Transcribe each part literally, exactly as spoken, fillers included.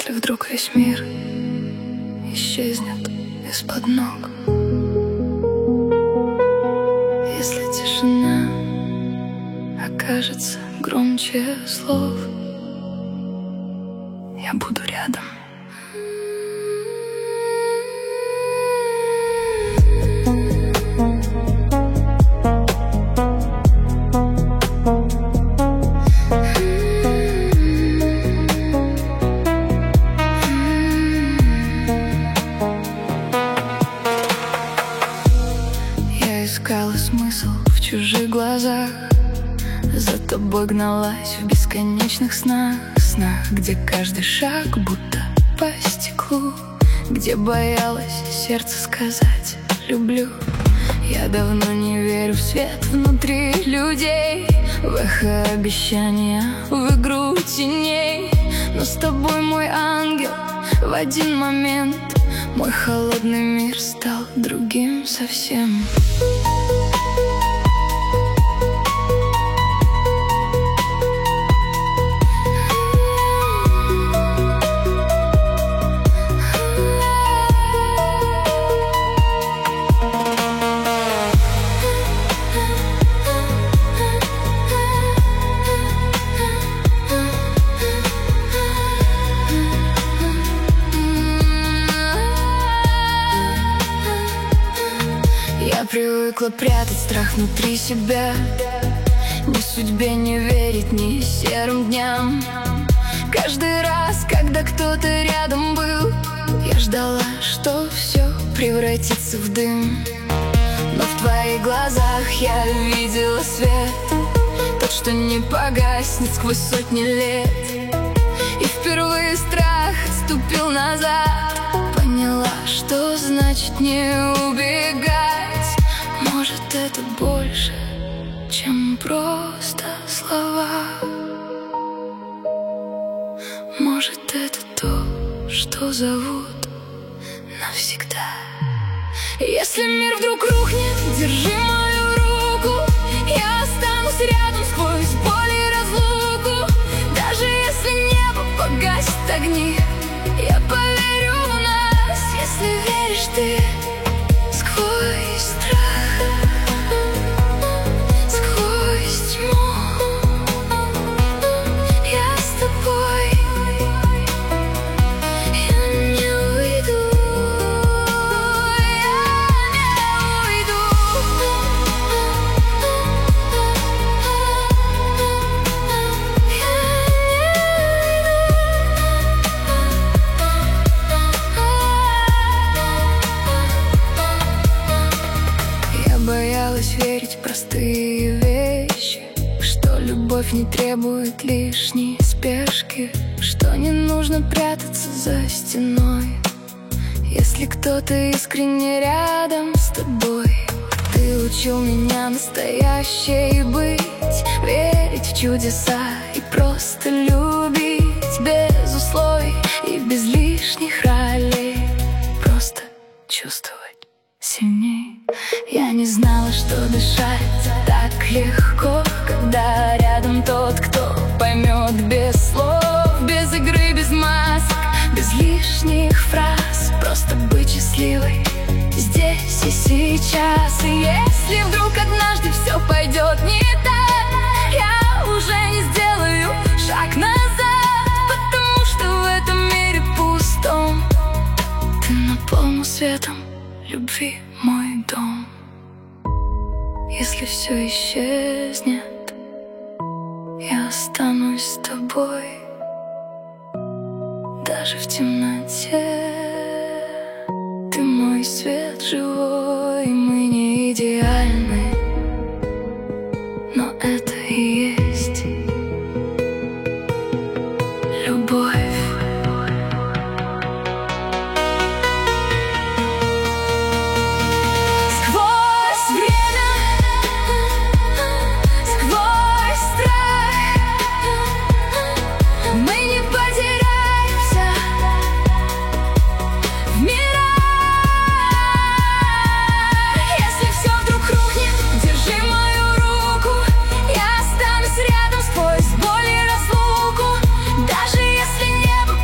Если вдруг весь мир исчезнет из-под ног, если тишина окажется громче слов, я буду рядом. Искала смысл в чужих глазах, за тобой гналась в бесконечных снах, снах, где каждый шаг будто по стеклу, где боялась сердце сказать «люблю». Я давно не верю в свет внутри людей, в эхо обещания, в игру теней. Но с тобой, мой ангел, в один момент мой холодный мир стал другим совсем. Я привыкла прятать страх внутри себя, ни судьбе не верить, ни серым дням. Каждый раз, когда кто-то рядом был, я ждала, что все превратится в дым. Но в твоих глазах я видела свет, тот, что не погаснет сквозь сотни лет. И впервые страх отступил назад, поняла, что значит не убегать. Может, это больше, чем просто слова. Может, это то, что зовут навсегда. Если мир вдруг рухнет, держи мою руку, я останусь рядом сквозь боль и разлуку. Даже если небо погасит огни, я поверю в нас. Если веришь ты сквозь страх, сквозь тьму, я с тобой, я не уйду, я не уйду. Я боялась верить в простые вещи, что любовь не требует лишней спешки, что не нужно прятаться за стеной, если кто-то искренне рядом с тобой. Ты учил меня настоящей быть, верить в чудеса и просто любить без условий и без лишних ролей, просто чувствовать сильней. Я не знала, что дышать так легко, когда рядом тот, кто поймет без слов, без игры, без масок, без лишних фраз. Просто быть счастливой здесь и сейчас. И если вдруг однажды все пойдет не так, я уже не сделаю шаг назад, потому что в этом мире пустом ты наполнил светом любви мой дом. Если все исчезнет, я останусь с тобой, даже в темноте. Ты мой свет живой, мы не идеальны, но это и есть любовь. Рядом сквозь боль и разлуку, даже если небо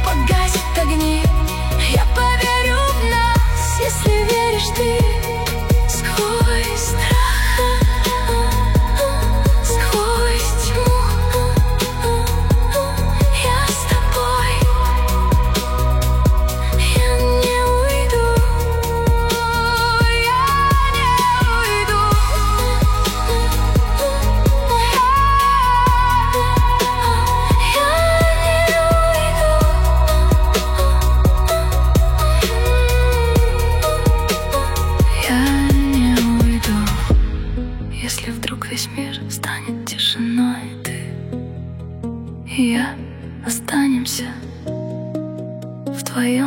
Если вдруг весь мир станет тишиной, ты и я останемся в твоем